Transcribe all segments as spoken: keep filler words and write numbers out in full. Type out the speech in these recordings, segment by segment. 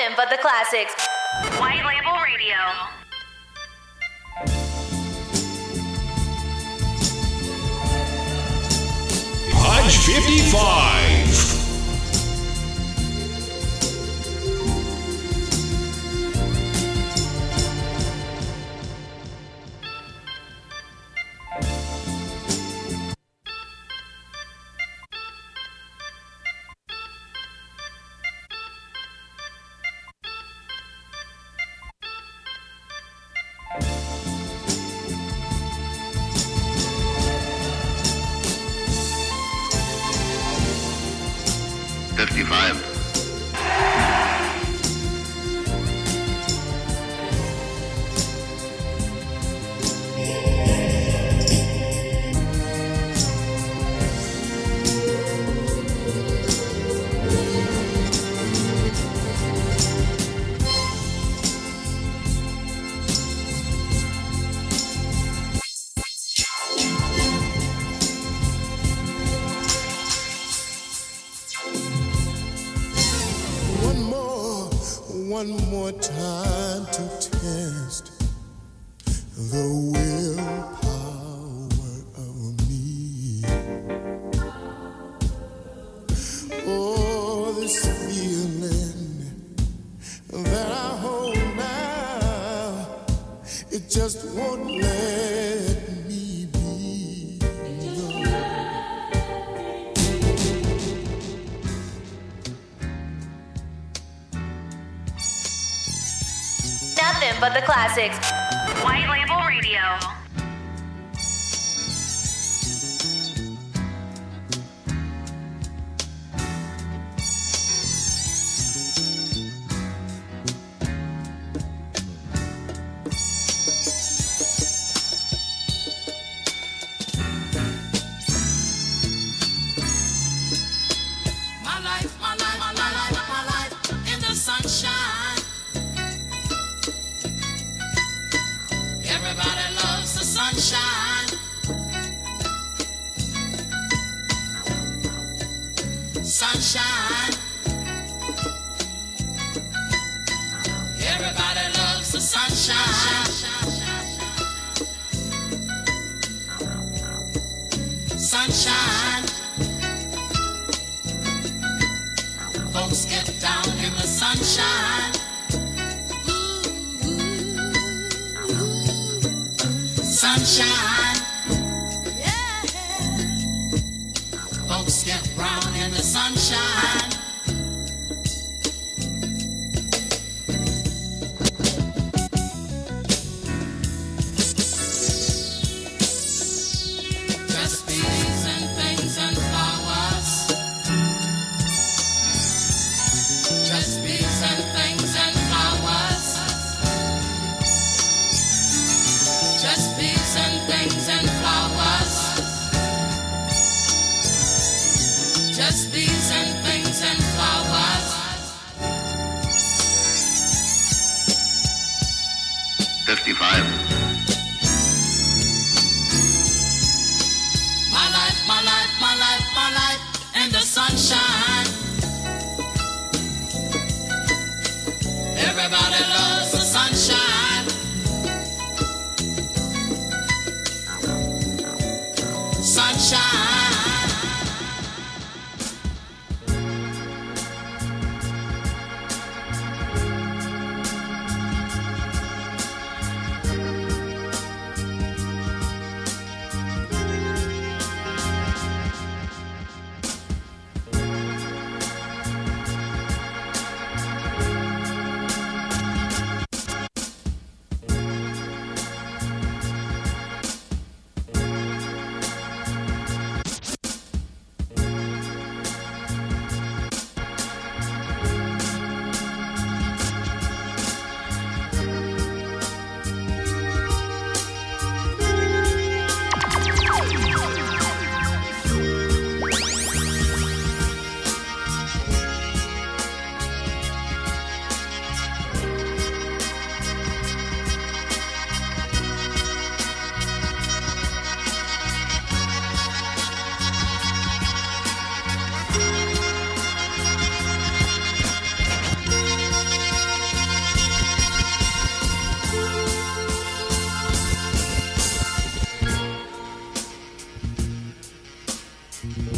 Nothing but the classics. White Label Radio. Hodge fifty-five. fifty-five. One more time to test the willpower of me. Oh, this feeling that I hold now, it just won't let me be. Nothing but the classics. White Label Radio. My life, my life, my life, my life in the sunshine. Everybody loves the sunshine. Sunshine. Everybody loves the sunshine. Sunshine. Folks get down in the sunshine. Sunshine, yeah. Folks get brown in the sunshine. Just bees and things and flowers. Just bees and things and flowers. Just bees and things and flowers. Just bees and things and flowers. fifty-five. My life, my life, my life, my life in the sunshine. Everybody loves the sunshine. Sunshine.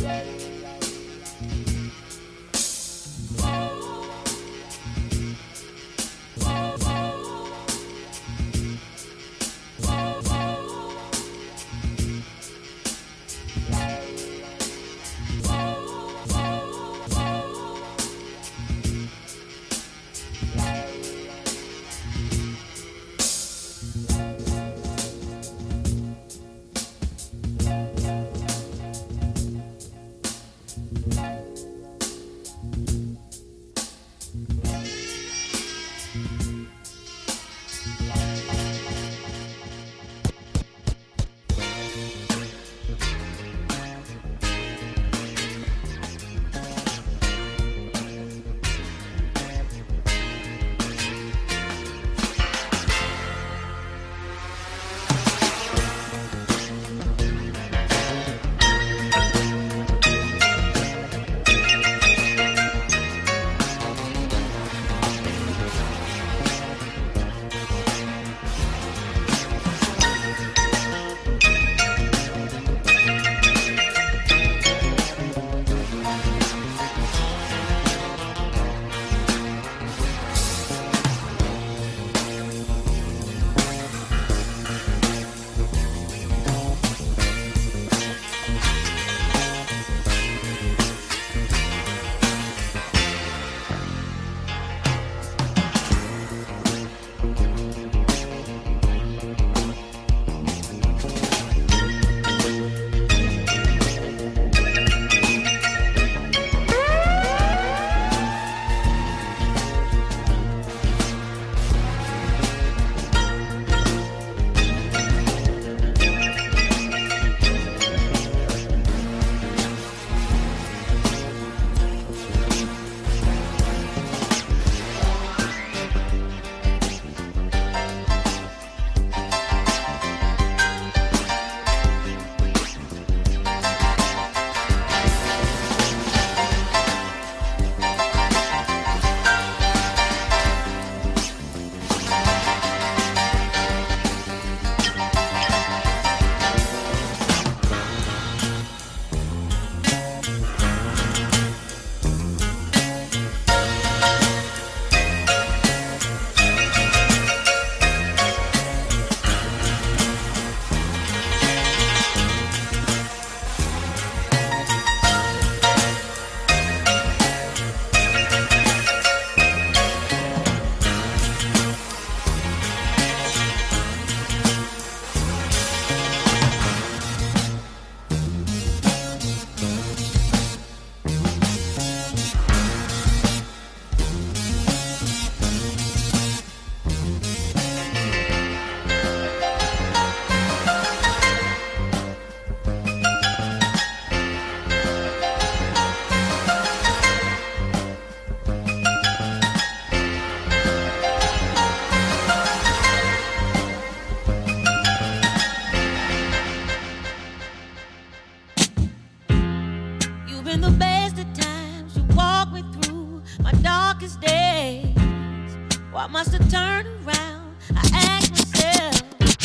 Why must I turn around? I ask myself.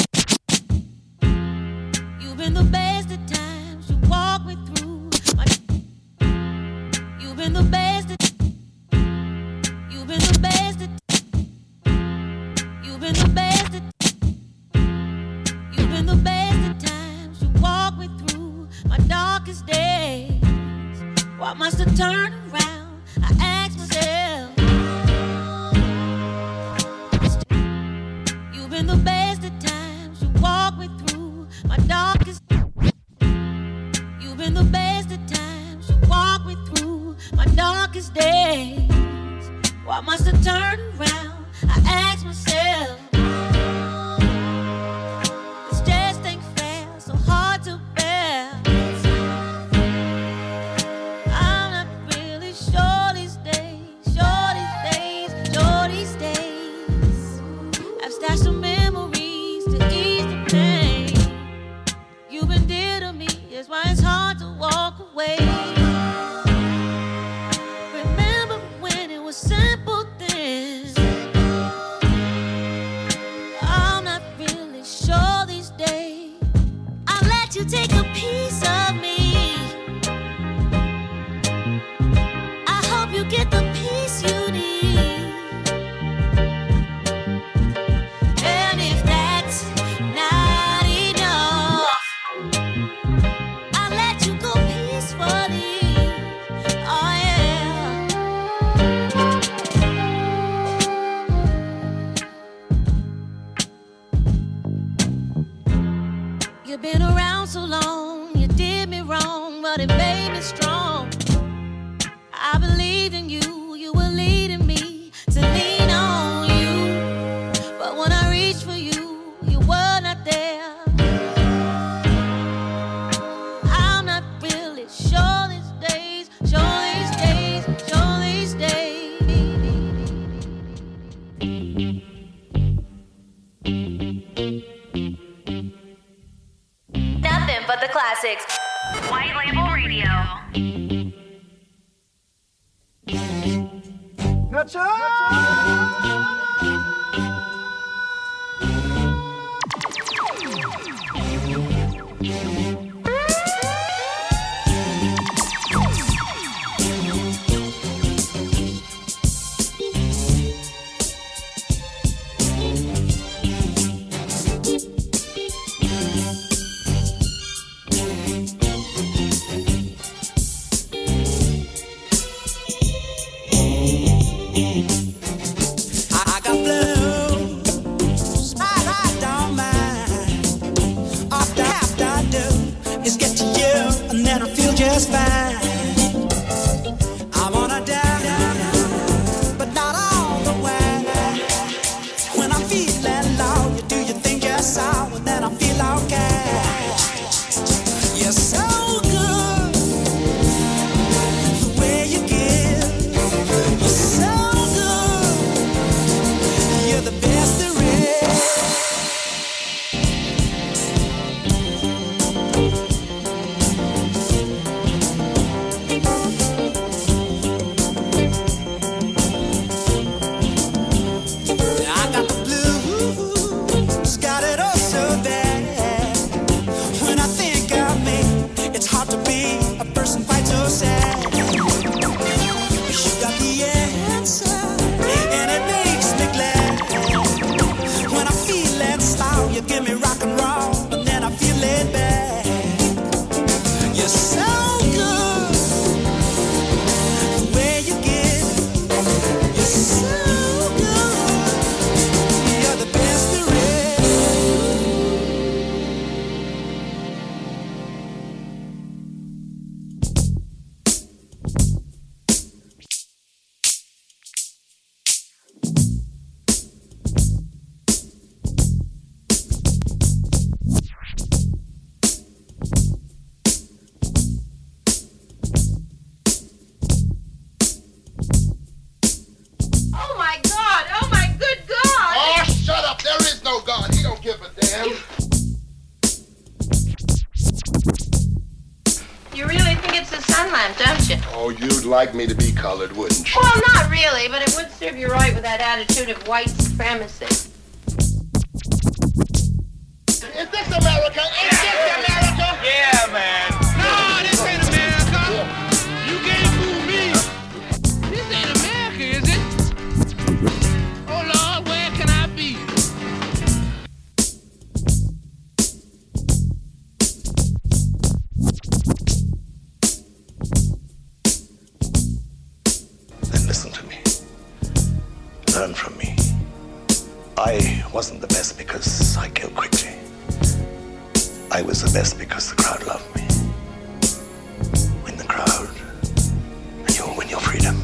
You've been the best at times. You walk me through. My... You've been the best at. You've been the best at. You've been the best at. You've been the best at times. You walk me through my darkest days. Why must I turn around? I ask myself. You've been the best at times. You walk me through my darkest. You've been the best at times. You walk me through my darkest days. Why must I turn around? I ask myself. This just ain't fair, so hard to bear. I'm not really sure these days, sure these days, sure these days. I've stashed some memories to ease the pain. You've been dear to me, that's why it's hard to walk away. Remember when it was simple things. I'm not really sure these days. I'll let you take a piece of me. but the classics. White Label Radio. Just fine. I wanna die, but not all the way. When I'm feeling low, you do your thing just so, and then I feel okay. You're so good, the way you give. You're so good, you're the best there is. Like me to be colored, wouldn't you? Well, not really, but it would serve you right with that attitude of white supremacy. Is this America? Is this America? Yeah, man. No, this ain't America. You can't fool me. This ain't America, is it? Oh, Lord, where can I be? Listen to me. Learn from me. I wasn't the best because I killed quickly. I was the best because the crowd loved me. Win the crowd, and you'll win your freedom.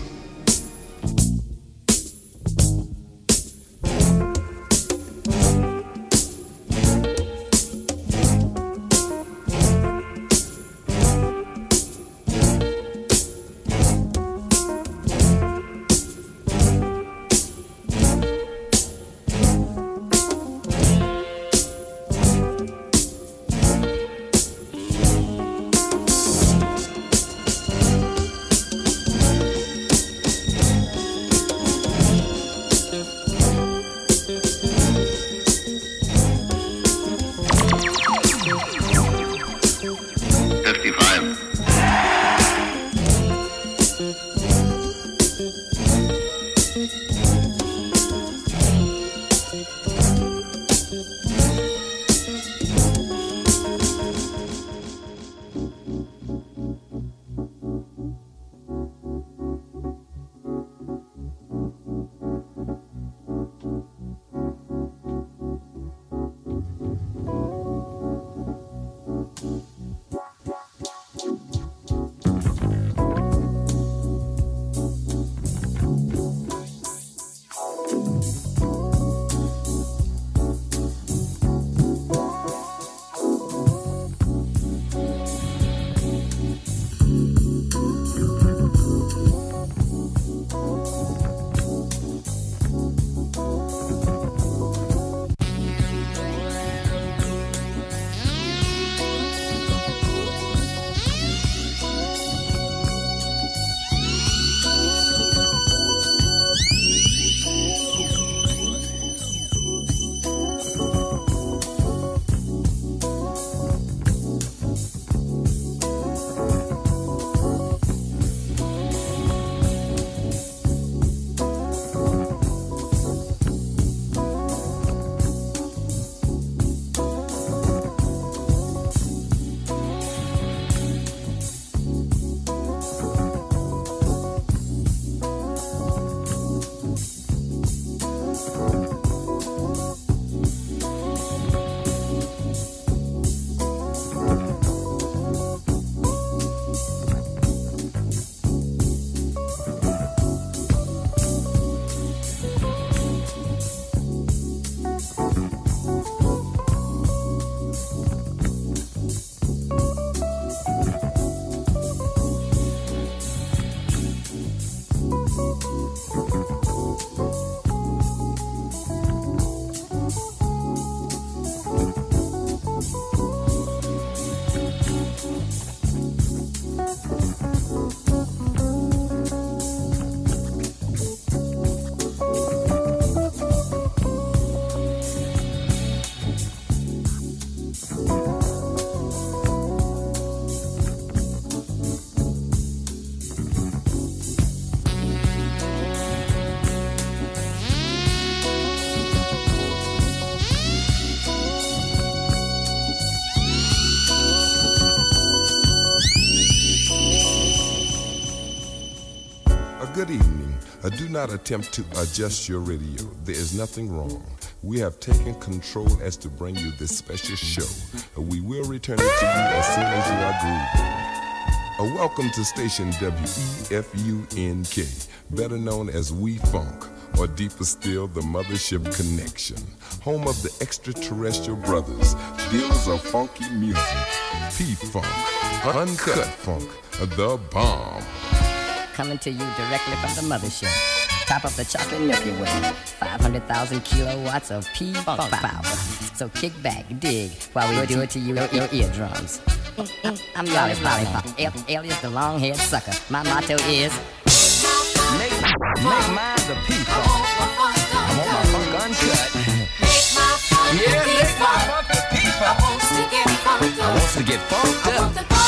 Good evening. Uh, do not attempt to adjust your radio. There is nothing wrong. We have taken control as to bring you this special show. Uh, we will return it to you as soon as you are grooving. Uh, welcome to station W E F U N K, better known as We Funk, or deeper still, the Mothership Connection, home of the extraterrestrial brothers, dealers of funky music, P-Funk, Uncut Funk, the bomb. Coming to you directly from the mothership, top of the chocolate Milky Way, five hundred thousand kilowatts of P-Funk power. So kick back, dig, while we do it to you, your eardrums. I'm Lollipop, Lollipop, alias the long-haired sucker. My motto is, make, make mine the P-Funk. I want my funk uncut. Yeah, make my funk the P-Funk. I want to get funked up. I want to get funked up. I want the P-Funk.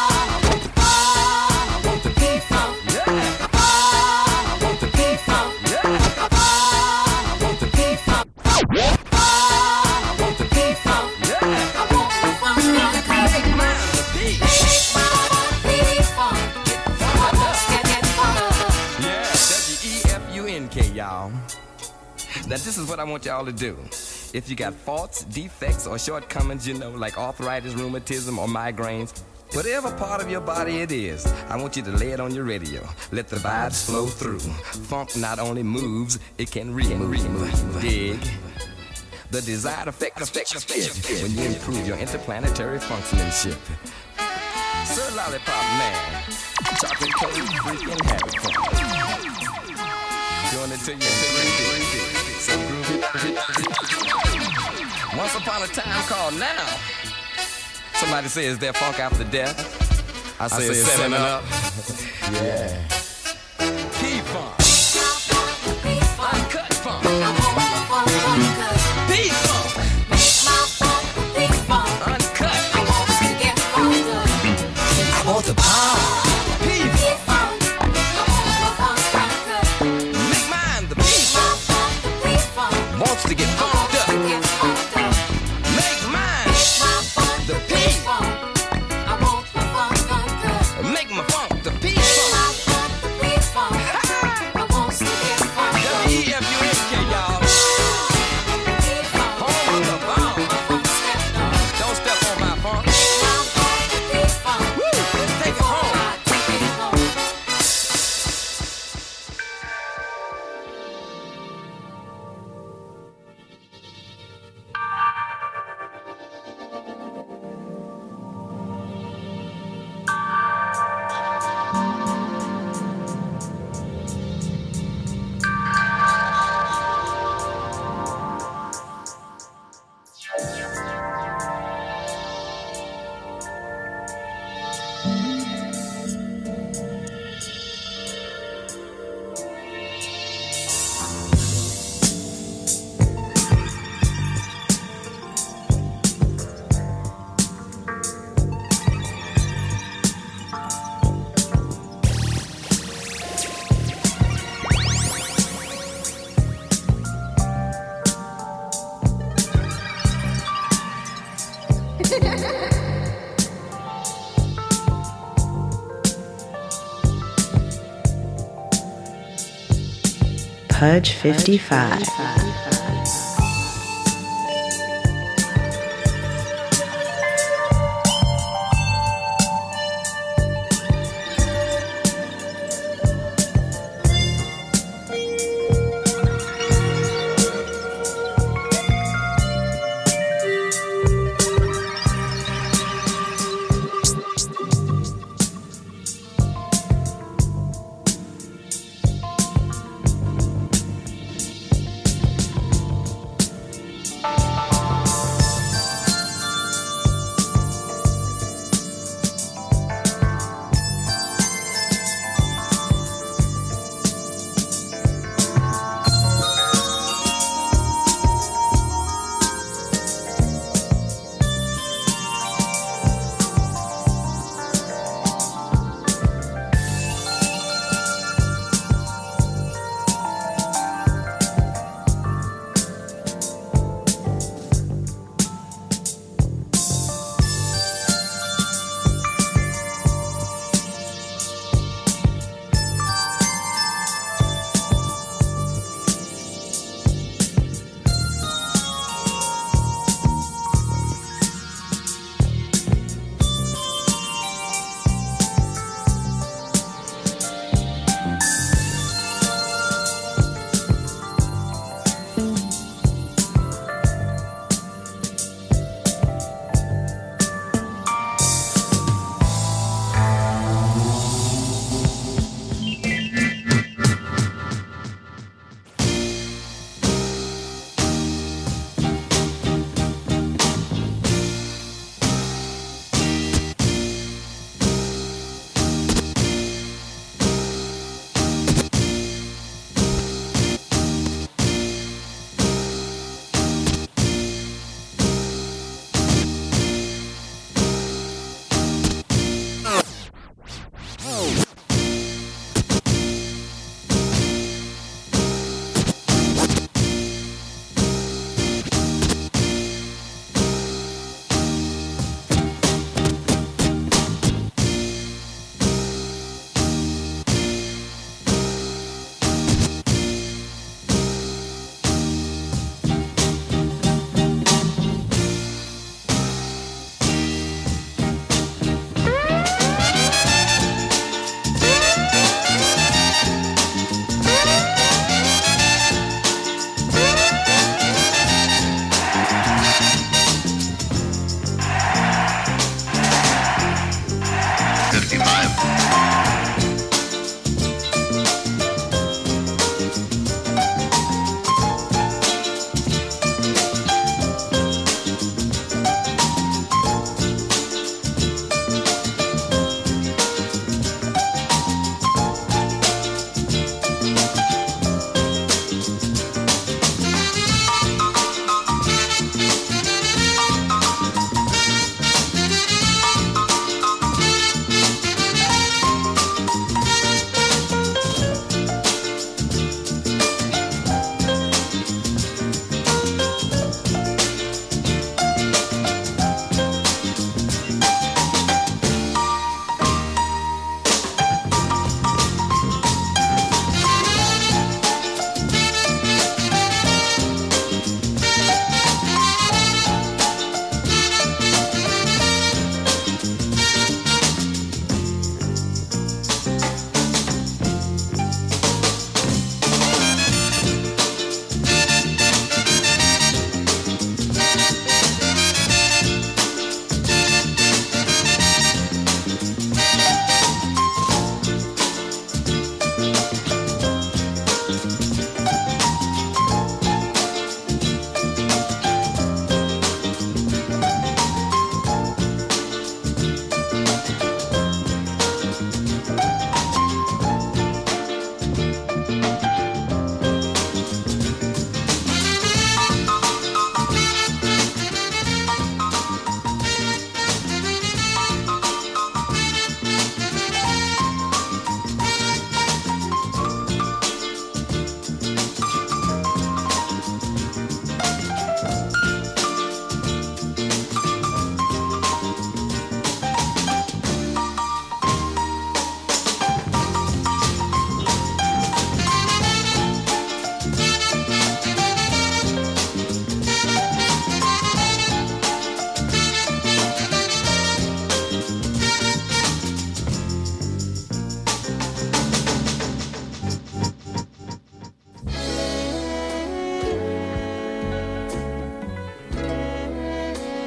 I want the P-Funk. I want the P-Funk. I want the P-Funk. I want the P-Funk. I want the funk uncut. Make mine the P-Funk. Make mine the P-Funk. I want to get funked up. Yeah, W E F U N K, y'all. Now this is what I want y'all to do. If you got faults, defects, or shortcomings, you know, like arthritis, rheumatism, or migraines, whatever part of your body it is, I want you to lay it on your radio. Let the vibes flow through. Funk not only moves, it can re-move. Dig. The desired effect affects your fit when you improve your interplanetary functioningship. Sir Lollipop Man, chocolate cold freaking habit funk. Doing it to you in three D. So groovy. Once upon a time called now. Somebody says their funk after death. I say, I say it's seven up. Yeah. P-Funk. Uncut funk. P-Funk. Uncut. I want the power. P-Funk. Make mine the P-Funk. Wants to get funked up. Make mine the P-Funk. I want the funk uncut. Make my funk the P-Funk. I want the P-Funk. I want to get funked up. W E F U N K, y'all. Home of the bomb. Don't step on my funk. Woo! Take it home. Pudge fifty-five.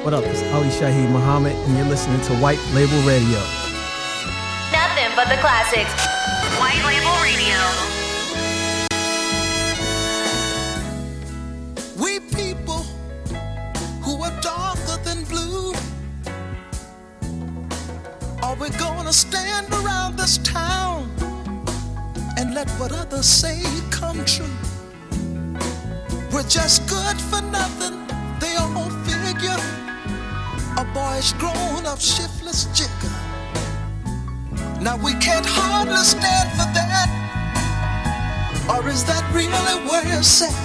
What up? It's Ali Shaheed Muhammad, and you're listening to White Label Radio. Nothing but the classics. White Label Radio. We people who are darker than blue, are we gonna stand around this town and let what others say come true? We're just good for nothing, they all figure. A boy's grown up shiftless jigger. Now we can't hardly stand for that. Or is that really where it's at?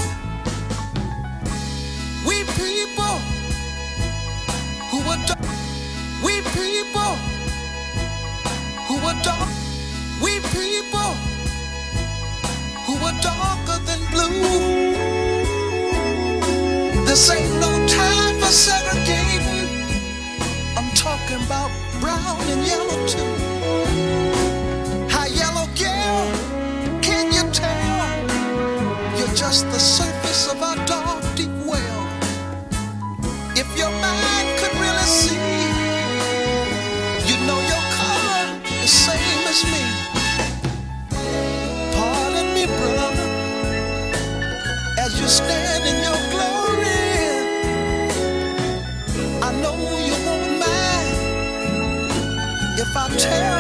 We people who are dark, we people who are dark, we people who are darker than blue. This ain't no time for segregating. I'm talking about brown and yellow too. How yellow, girl, can you tell? You're just the surface of our dark, deep well. If your mind could really see, you know your color is same as me. Pardon me, brother, as you stand in your glory. I know you won't mind if I tell